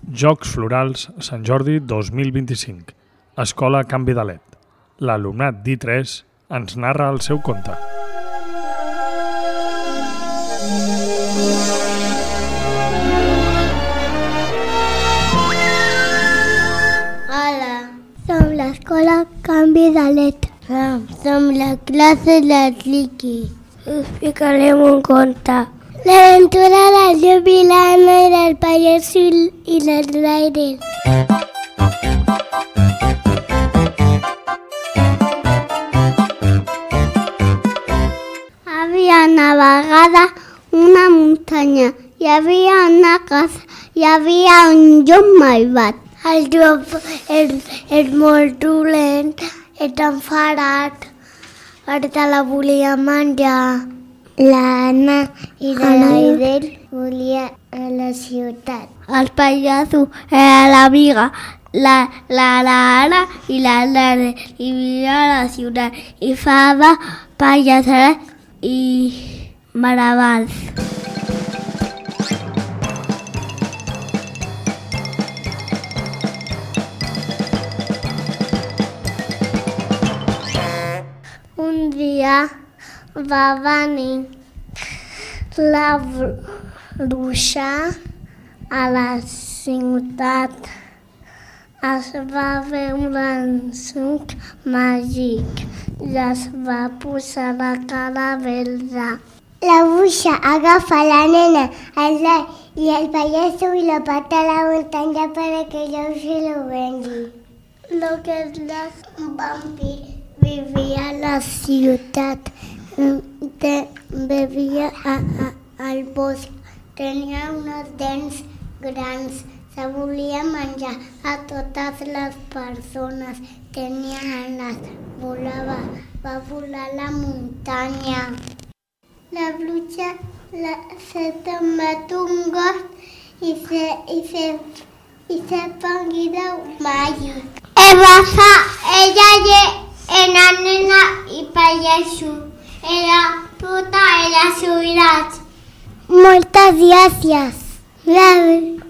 Jocs Florals Sant Jordi 2025. Escola Canvi de LED. L'alumnat d'I3 ens narra el seu conte. Hola, som l'escola Canvi de LED. Som la classe de Riqui. Us explicarem un conte. L'aventura del llop i l'Anna i del pallasso i del Ryder. Havia una vegada una muntanya. Hi havia una casa. Hi havia un llop malvat. El llop és molt dolent, és enfadat, perquè la volia menjar. L'Anna i l'Aidel volia a la ciutat. El pallasso era l'amiga. L'Anna i l'Aidel vivien a la ciutat i fava, pallasses i maravals. Un dia va venir la bruixa a la ciutat. Es va veure un suc màgic i es va posar la cara verda. La bruixa agafa la nena, el nen i el pallasso i la porta a la muntanya perquè jo se lo vengui. Lo que és la vampir vivia a la ciutat. Vivia al bosc, tenia unes dents grans, se volia menjar a totes les persones, tenia ales, volava, va volar a la muntanya. La bruixa se tomat un gos i se pongué màgic. Ella era nena i pallasso. Era tota, era sobirats. Moltes gràcies.